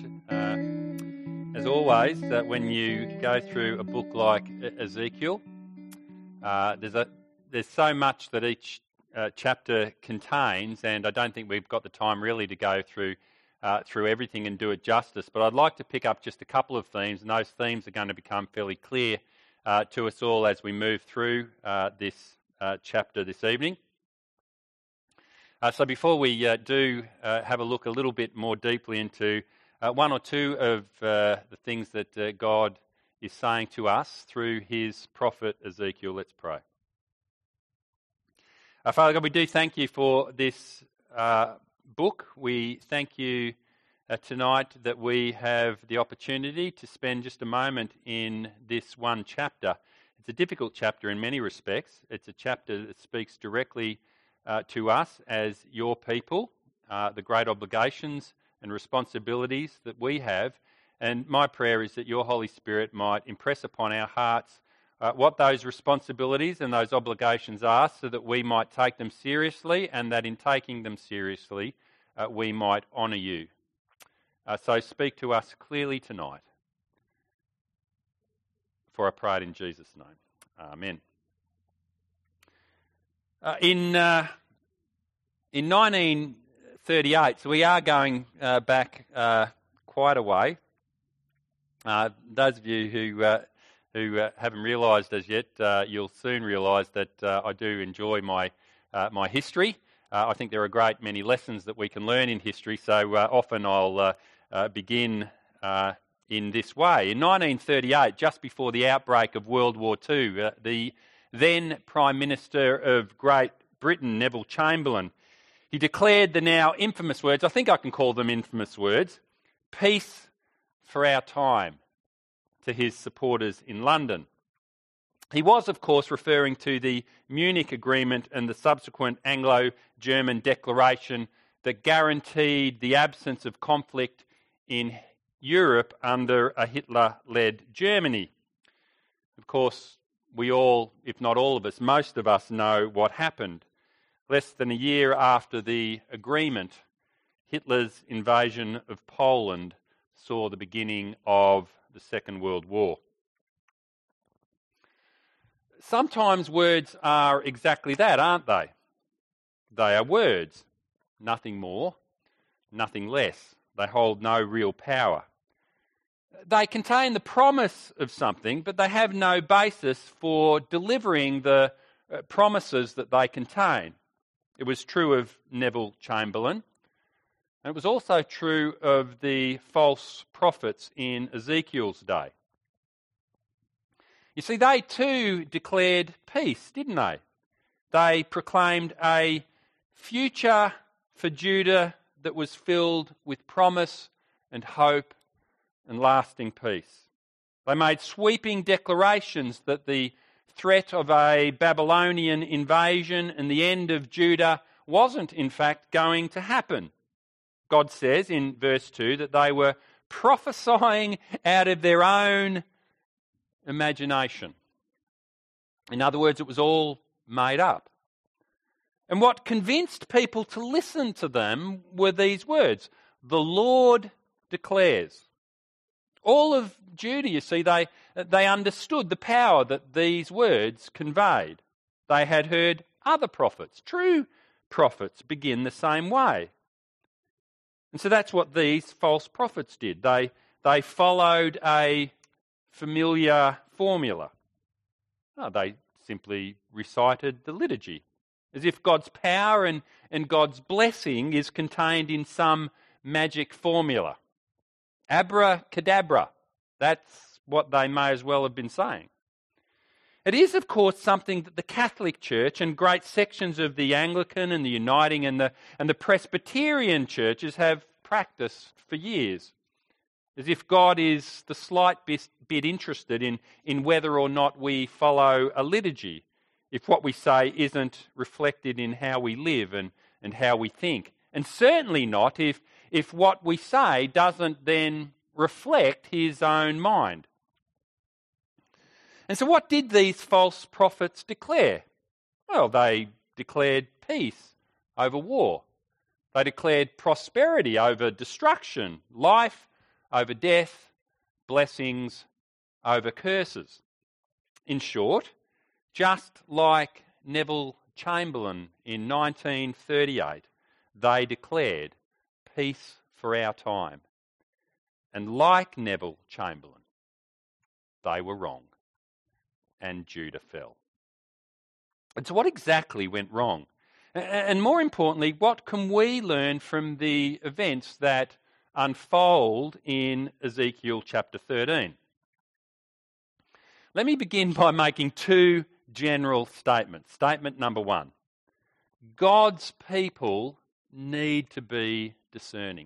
As always, when you go through a book like Ezekiel, there's so much that each chapter contains, and I don't think we've got the time really to go through everything and do it justice. But I'd like to pick up just a couple of themes, and those themes are going to become fairly clear to us all as we move through this chapter this evening. So before we do have a look a little bit more deeply into one or two of the things that God is saying to us through his prophet Ezekiel, let's pray. Father God, we do thank you for this book. We thank you tonight that we have the opportunity to spend just a moment in this one chapter. It's a difficult chapter in many respects. It's a chapter that speaks directly to us as your people, the great obligations and responsibilities that we have. And my prayer is that your Holy Spirit might impress upon our hearts what those responsibilities and those obligations are, so that we might take them seriously, and that in taking them seriously, we might honour you. So speak to us clearly tonight. For I pray it in Jesus' name. Amen. In 1938, so we are going back quite a way. Those of you who haven't realised as yet, you'll soon realise that I do enjoy my history. I think there are a great many lessons that we can learn in history, so often I'll begin in this way. In 1938, just before the outbreak of World War II, the then Prime Minister of Great Britain, Neville Chamberlain, he declared the now infamous words, I think I can call them infamous words, "Peace for our time," to his supporters in London. He was, of course, referring to the Munich Agreement and the subsequent Anglo-German declaration that guaranteed the absence of conflict in Europe under a Hitler-led Germany. Of course, we all, if not all of us, most of us know what happened. Less than a year after the agreement, Hitler's invasion of Poland saw the beginning of the Second World War. Sometimes words are exactly that, aren't they? They are words, nothing more, nothing less. They hold no real power. They contain the promise of something, but they have no basis for delivering the promises that they contain. It was true of Neville Chamberlain, and it was also true of the false prophets in Ezekiel's day. You see, they too declared peace, didn't they? They proclaimed a future for Judah that was filled with promise and hope and lasting peace. They made sweeping declarations that the threat of a Babylonian invasion and the end of Judah wasn't in fact going to happen. God says in verse 2 that they were prophesying out of their own imagination. In other words, it was all made up. And what convinced people to listen to them were these words: "The Lord declares." All of Judah, you see, they understood the power that these words conveyed. They had heard other prophets, true prophets, begin the same way. And so that's what these false prophets did. They followed a familiar formula. They simply recited the liturgy, as if God's power and God's blessing is contained in some magic formula. Abracadabra. That's what they may as well have been saying. It is, of course, something that the Catholic Church and great sections of the Anglican and the Uniting and the Presbyterian churches have practiced for years. As if God is the slight bit interested in whether or not we follow a liturgy, if what we say isn't reflected in how we live and how we think. And certainly not if what we say doesn't then reflect his own mind. And so what did these false prophets declare? Well, they declared peace over war. They declared prosperity over destruction, life over death, blessings over curses. In short, just like Neville Chamberlain in 1938, they declared peace for our time. And like Neville Chamberlain, they were wrong, and Judah fell. And so what exactly went wrong? And more importantly, what can we learn from the events that unfold in Ezekiel chapter 13? Let me begin by making two general statements. Statement number one: God's people need to be discerning.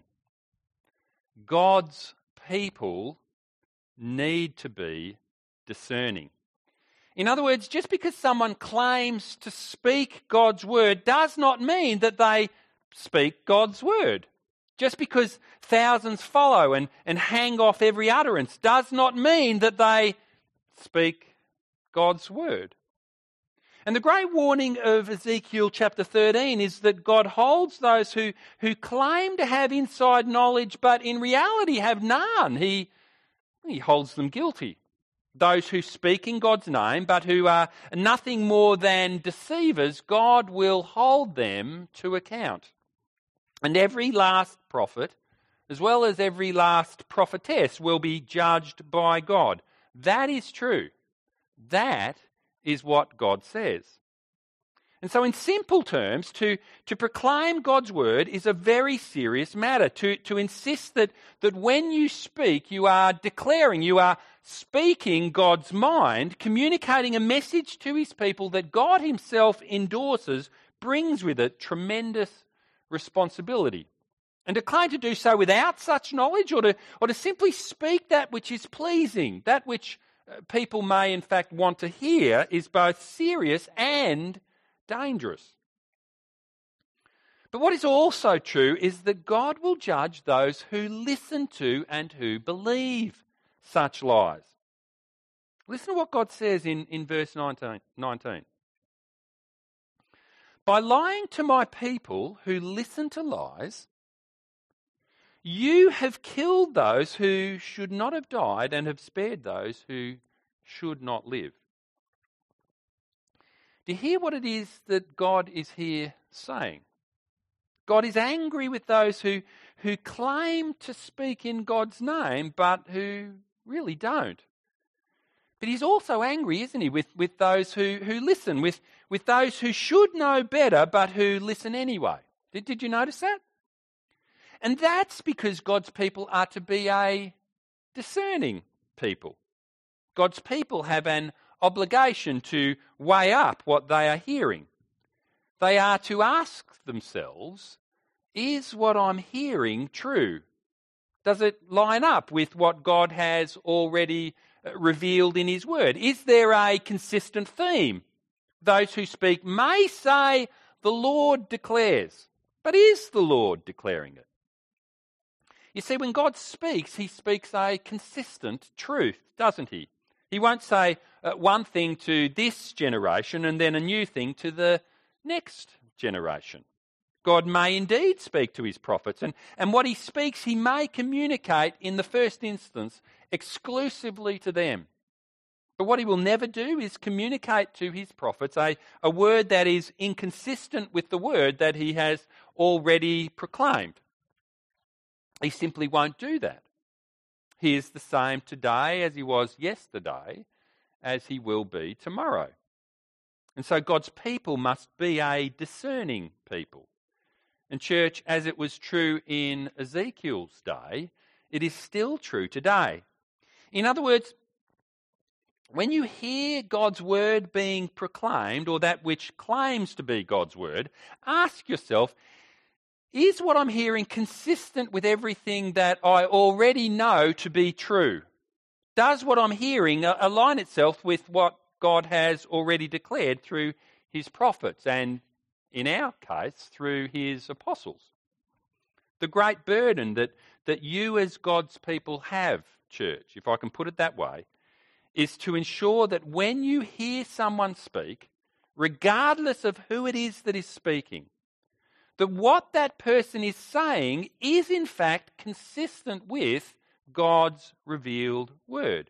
God's people need to be discerning. In other words, just because someone claims to speak God's word does not mean that they speak God's word. Just because thousands follow and hang off every utterance does not mean that they speak God's word. And the great warning of Ezekiel chapter 13 is that God holds those who claim to have inside knowledge but in reality have none. He holds them guilty. Those who speak in God's name but who are nothing more than deceivers, God will hold them to account. And every last prophet, as well as every last prophetess, will be judged by God. That is true. That is what God says. And so in simple terms, to proclaim God's word is a very serious matter. To insist that when you speak, you are declaring, you are speaking God's mind, communicating a message to his people that God himself endorses, brings with it tremendous responsibility. And to claim to do so without such knowledge, or to simply speak that which is pleasing, that which people may in fact want to hear, is both serious and dangerous. But what is also true is that God will judge those who listen to and who believe such lies. Listen to what God says in verse 19. By lying to my people who listen to lies, you have killed those who should not have died and have spared those who should not live. Do you hear what it is that God is here saying? God is angry with those who claim to speak in God's name but who really don't. But he's also angry, isn't he, with those who listen, with those who should know better but who listen anyway. Did you notice that? And that's because God's people are to be a discerning people. God's people have an obligation to weigh up what they are hearing. They are to ask themselves, is what I'm hearing true? Does it line up with what God has already revealed in his word? Is there a consistent theme? Those who speak may say, the Lord declares, but is the Lord declaring it? You see, when God speaks, he speaks a consistent truth, doesn't he? He won't say one thing to this generation and then a new thing to the next generation. God may indeed speak to his prophets, and what he speaks, he may communicate in the first instance exclusively to them. But what he will never do is communicate to his prophets a word that is inconsistent with the word that he has already proclaimed. He simply won't do that. He is the same today as he was yesterday, as he will be tomorrow. And so God's people must be a discerning people. And church, as it was true in Ezekiel's day, it is still true today. In other words, when you hear God's word being proclaimed, or that which claims to be God's word, ask yourself, is what I'm hearing consistent with everything that I already know to be true? Does what I'm hearing align itself with what God has already declared through his prophets and, in our case, through his apostles? The great burden that you as God's people have, church, if I can put it that way, is to ensure that when you hear someone speak, regardless of who it is that is speaking, that what that person is saying is in fact consistent with God's revealed word.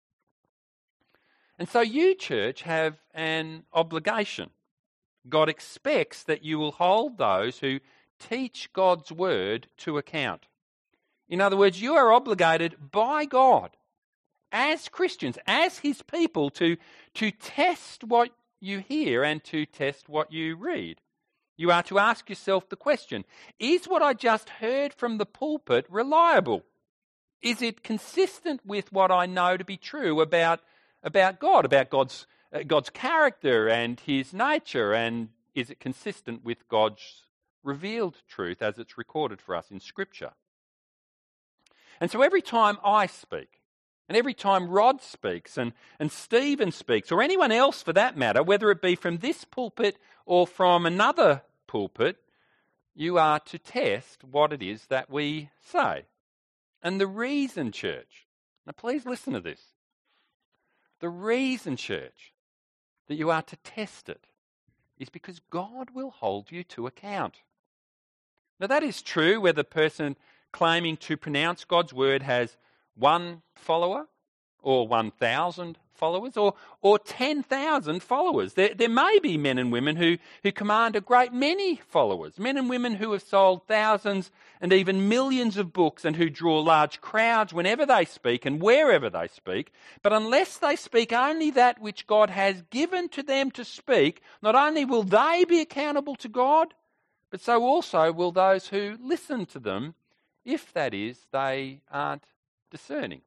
And so you, church, have an obligation. God expects that you will hold those who teach God's word to account. In other words, you are obligated by God as Christians, as his people, to test what you hear and to test what you read. You are to ask yourself the question, is what I just heard from the pulpit reliable? Is it consistent with what I know to be true about God, about God's character and his nature, and is it consistent with God's revealed truth as it's recorded for us in Scripture? And so every time I speak, and every time Rod speaks, and Stephen speaks, or anyone else for that matter, whether it be from this pulpit or from another pulpit, you are to test what it is that we say. And the reason, church, now please listen to this, the reason, church, that you are to test it is because God will hold you to account. Now that is true whether the person claiming to pronounce God's word has 1 follower or 1,000 followers or 10,000 followers. There may be men and women who command a great many followers, men and women who have sold thousands and even millions of books and who draw large crowds whenever they speak and wherever they speak. But unless they speak only that which God has given to them to speak, not only will they be accountable to God, but so also will those who listen to them, if that is, they aren't discerning.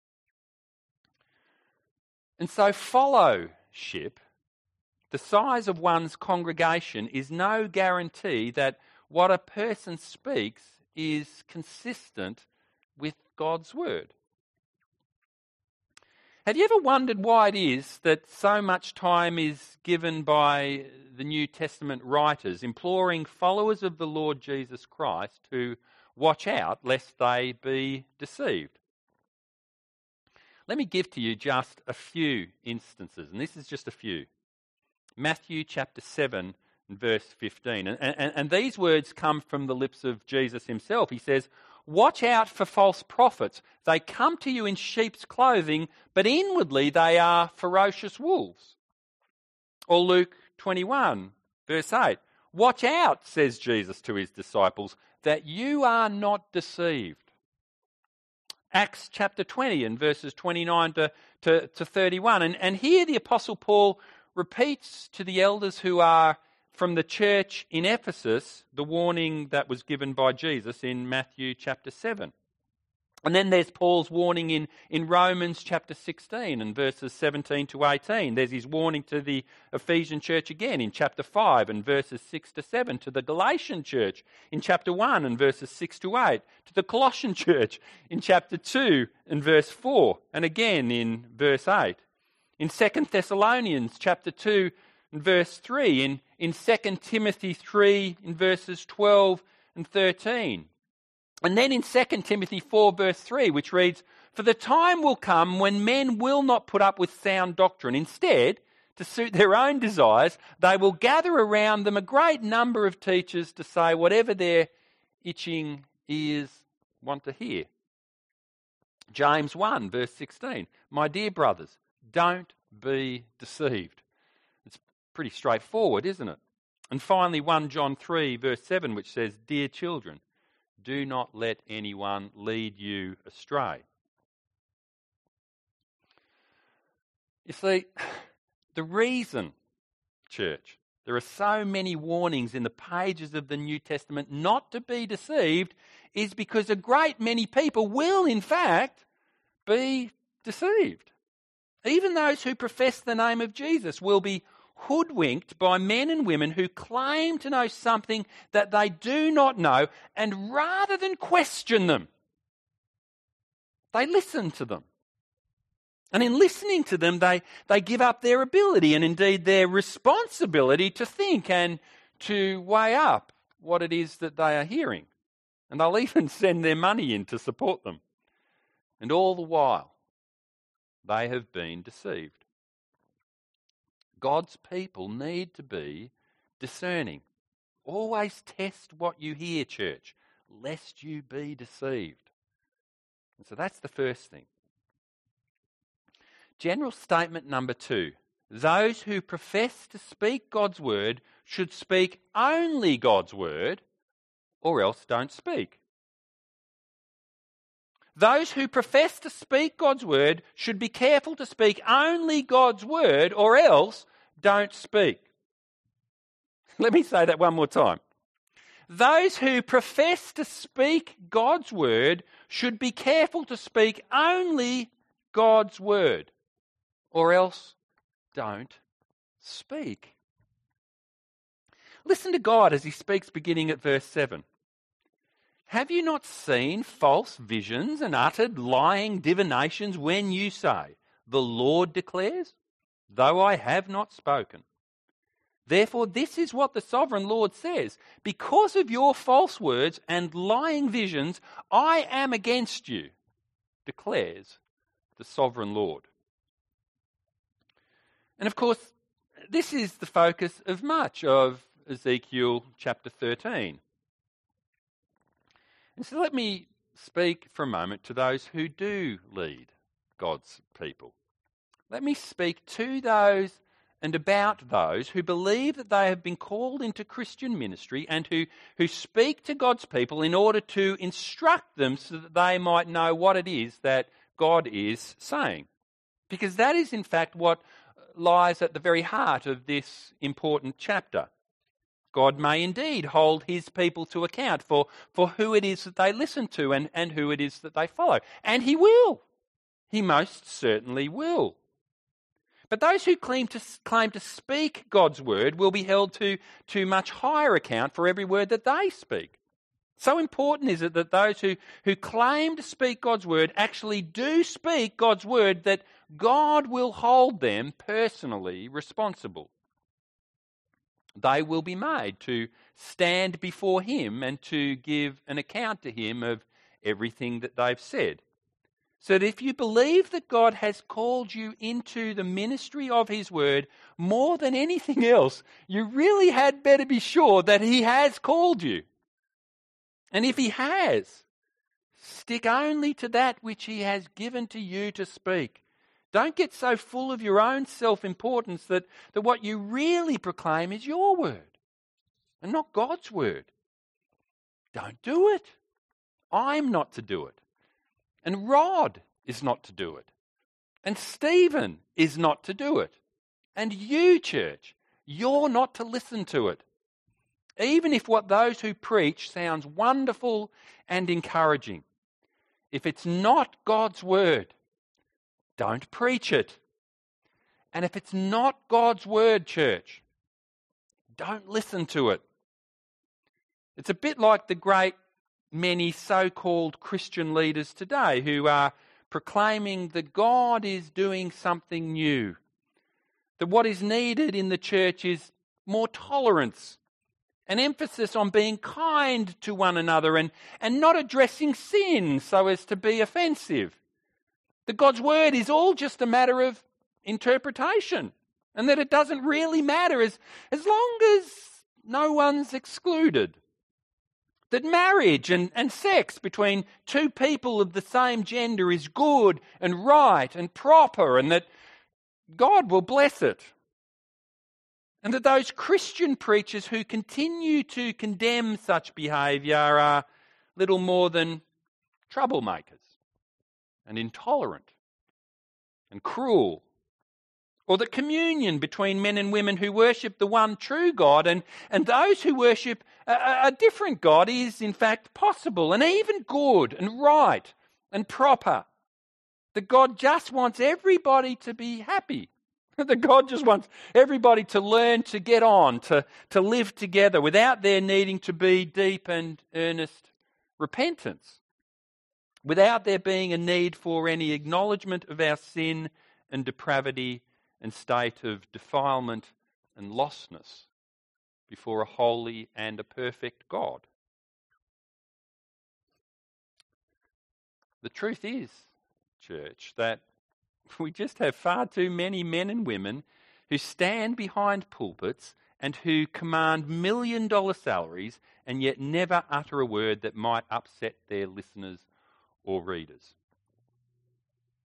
And so fellowship, the size of one's congregation, is no guarantee that what a person speaks is consistent with God's word. Have you ever wondered why it is that so much time is given by the New Testament writers imploring followers of the Lord Jesus Christ to watch out lest they be deceived? Let me give to you just a few instances, and this is just a few. Matthew chapter 7 and verse 15. And these words come from the lips of Jesus himself. He says, "Watch out for false prophets. They come to you in sheep's clothing, but inwardly they are ferocious wolves." Or Luke 21 verse 8. "Watch out," says Jesus to his disciples, "that you are not deceived." Acts chapter 20 and verses 29 to 31. And here the Apostle Paul repeats to the elders who are from the church in Ephesus the warning that was given by Jesus in Matthew chapter 7. And then there's Paul's warning in Romans chapter 16 and verses 17 to 18. There's his warning to the Ephesian church again in chapter 5 and verses 6 to 7. To the Galatian church in chapter 1 and verses 6 to 8. To the Colossian church in chapter 2 and verse 4. And again in verse 8. In 2 Thessalonians chapter 2 and verse 3. In 2 Timothy 3 in verses 12 and 13. And then in 2 Timothy 4 verse 3, which reads, "For the time will come when men will not put up with sound doctrine. Instead, to suit their own desires, they will gather around them a great number of teachers to say whatever their itching ears want to hear." James 1 verse 16, "My dear brothers, don't be deceived." It's pretty straightforward, isn't it? And finally 1 John 3 verse 7, which says, "Dear children, do not let anyone lead you astray." You see, the reason, church, there are so many warnings in the pages of the New Testament not to be deceived is because a great many people will, in fact, be deceived. Even those who profess the name of Jesus will be hoodwinked by men and women who claim to know something that they do not know, and rather than question them, they listen to them. And in listening to them, they give up their ability and indeed their responsibility to think and to weigh up what it is that they are hearing. And they'll even send their money in to support them. And all the while, they have been deceived. God's people need to be discerning. Always test what you hear, church, lest you be deceived. So that's the first thing. General statement number 2. Those who profess to speak God's word should speak only God's word, or else don't speak. Those who profess to speak God's word should be careful to speak only God's word, or else don't speak. Let me say that one more time. Those who profess to speak God's word should be careful to speak only God's word, or else don't speak. Listen to God as he speaks beginning at verse 7. Have you not seen false visions and uttered lying divinations when you say, the Lord declares, though I have not spoken? Therefore, this is what the sovereign Lord says. Because of your false words and lying visions, I am against you, declares the sovereign Lord. And of course, this is the focus of much of Ezekiel chapter 13. And so let me speak for a moment to those who do lead God's people. Let me speak to those and about those who believe that they have been called into Christian ministry and who speak to God's people in order to instruct them so that they might know what it is that God is saying. Because that is in fact what lies at the very heart of this important chapter. God may indeed hold his people to account for who it is that they listen to and who it is that they follow. And he will. He most certainly will. But those who claim to speak God's word will be held to much higher account for every word that they speak. So important is it that those who claim to speak God's word actually do speak God's word, that God will hold them personally responsible. They will be made to stand before him and to give an account to him of everything that they've said. So that if you believe that God has called you into the ministry of his word more than anything else, you really had better be sure that he has called you. And if he has, stick only to that which he has given to you to speak. Don't get so full of your own self-importance that what you really proclaim is your word and not God's word. Don't do it. I'm not to do it. And Rod is not to do it. And Stephen is not to do it. And you, church, you're not to listen to it. Even if what those who preach sounds wonderful and encouraging. If it's not God's word, don't preach it. And if it's not God's word, church, don't listen to it. It's a bit like the great many so-called Christian leaders today who are proclaiming that God is doing something new. That what is needed in the church is more tolerance, an emphasis on being kind to one another and not addressing sin so as to be offensive. That God's word is all just a matter of interpretation and that it doesn't really matter as long as no one's excluded. That marriage and sex between two people of the same gender is good and right and proper and that God will bless it. And that those Christian preachers who continue to condemn such behaviour are little more than troublemakers and intolerant and cruel. Or that communion between men and women who worship the one true God and those who worship a different God is in fact possible and even good and right and proper. That God just wants everybody to be happy. That God just wants everybody to learn to get on, to live together without there needing to be deep and earnest repentance. Without there being a need for any acknowledgement of our sin and depravity and state of defilement and lostness before a holy and a perfect God. The truth is, church, that we just have far too many men and women who stand behind pulpits and who command million-dollar salaries and yet never utter a word that might upset their listeners or readers.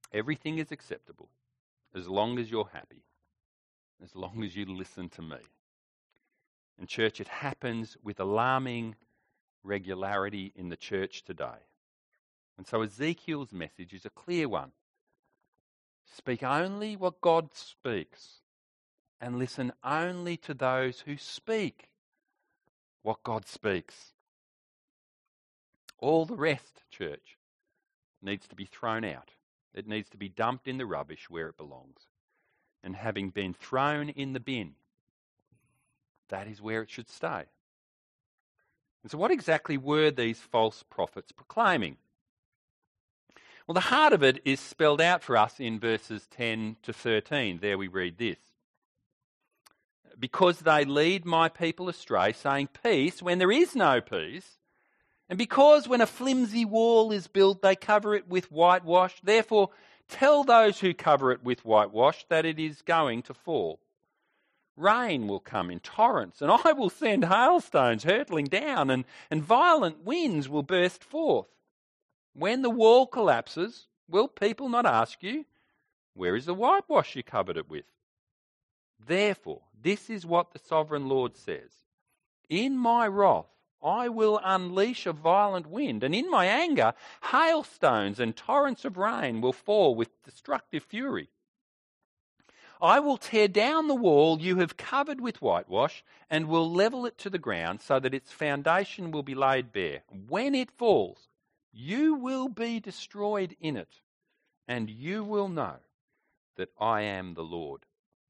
Everything is acceptable as long as you're happy, as long as you listen to me. And church, it happens with alarming regularity in the church today. And so Ezekiel's message is a clear one. Speak only what God speaks, and listen only to those who speak what God speaks. All the rest, church, needs to be thrown out. It needs to be dumped in the rubbish where it belongs. And having been thrown in the bin, that is where it should stay. And so what exactly were these false prophets proclaiming? Well, the heart of it is spelled out for us in verses 10 to 13. There we read this. Because they lead my people astray, saying peace when there is no peace, and because when a flimsy wall is built, they cover it with whitewash, therefore tell those who cover it with whitewash that it is going to fall. Rain will come in torrents, and I will send hailstones hurtling down, and violent winds will burst forth. When the wall collapses, will people not ask you, where is the whitewash you covered it with? Therefore, this is what the sovereign Lord says. In my wrath, I will unleash a violent wind, and in my anger, hailstones and torrents of rain will fall with destructive fury. I will tear down the wall you have covered with whitewash, and will level it to the ground so that its foundation will be laid bare. When it falls, you will be destroyed in it, and you will know that I am the Lord.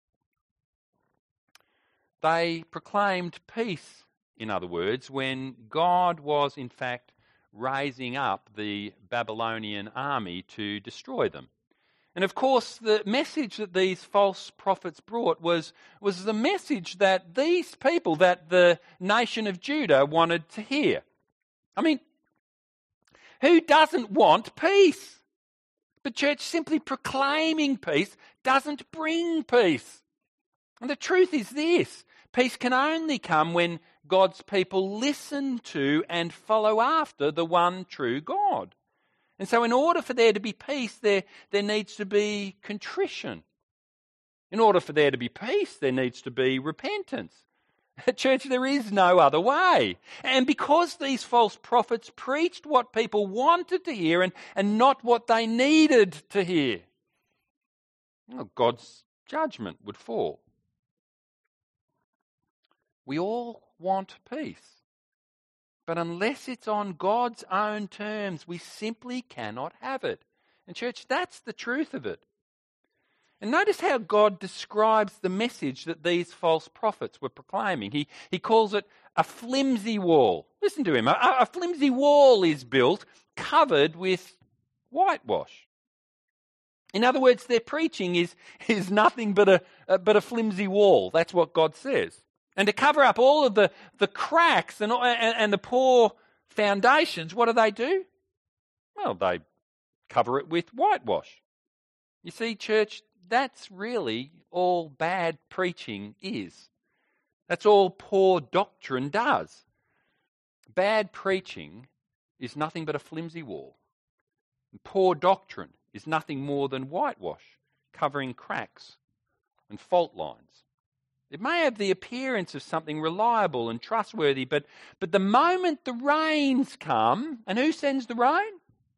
They proclaimed peace, in other words, when God was in fact raising up the Babylonian army to destroy them. And of course, the message that these false prophets brought was the message that these people, that the nation of Judah wanted to hear. I mean, who doesn't want peace? But church, simply proclaiming peace doesn't bring peace. And the truth is this: peace can only come when God's people listen to and follow after the one true God. And so in order for there to be peace, there needs to be contrition. In order for there to be peace, there needs to be repentance. Church, there is no other way. And because these false prophets preached what people wanted to hear and not what they needed to hear, well, God's judgment would fall. We all want peace. But unless it's on God's own terms, we simply cannot have it. And church, that's the truth of it. And notice how God describes the message that these false prophets were proclaiming. He calls it a flimsy wall. Listen to him. A flimsy wall is built covered with whitewash. In other words, their preaching is nothing but a flimsy wall. That's what God says. And to cover up all of the cracks and the poor foundations, what do? Well, they cover it with whitewash. You see, church, that's really all bad preaching is. That's all poor doctrine does. Bad preaching is nothing but a flimsy wall. And poor doctrine is nothing more than whitewash, covering cracks and fault lines. It may have the appearance of something reliable and trustworthy, but the moment the rains come, and who sends the rain?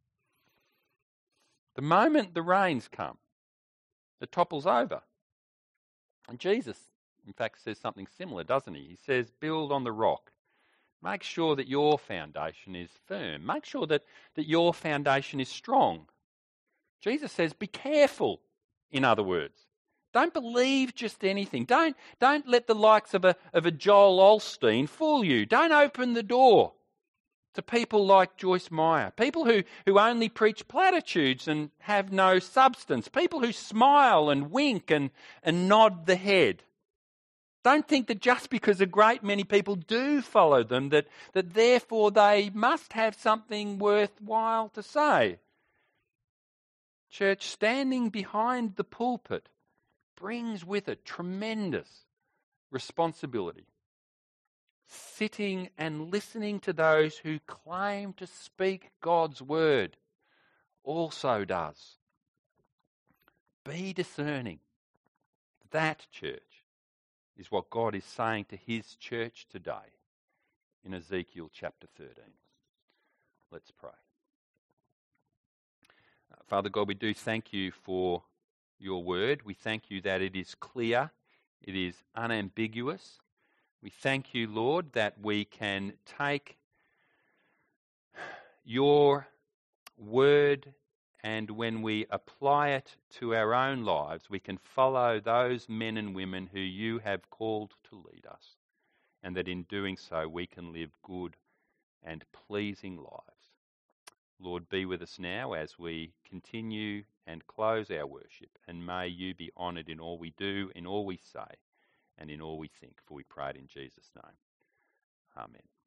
The moment the rains come, it topples over. And Jesus, in fact, says something similar, doesn't he? He says, build on the rock. Make sure that your foundation is firm. Make sure that your foundation is strong. Jesus says, be careful, in other words. Don't believe just anything. Don't let the likes of a Joel Osteen fool you. Don't open the door to people like Joyce Meyer, people who only preach platitudes and have no substance, people who smile and wink and nod the head. Don't think that just because a great many people do follow them, that therefore they must have something worthwhile to say. Church, standing behind the pulpit brings with it tremendous responsibility. Sitting and listening to those who claim to speak God's word also does. Be discerning. That, church, is what God is saying to his church today in Ezekiel chapter 13. Let's pray. Father God, we do thank you for your word. We thank you that it is clear, it is unambiguous. We thank you, Lord, that we can take your word and when we apply it to our own lives, we can follow those men and women who you have called to lead us, and that in doing so we can live good and pleasing lives. Lord, be with us now as we continue and close our worship, and may you be honoured in all we do, in all we say, and in all we think, for we pray it in Jesus' name. Amen.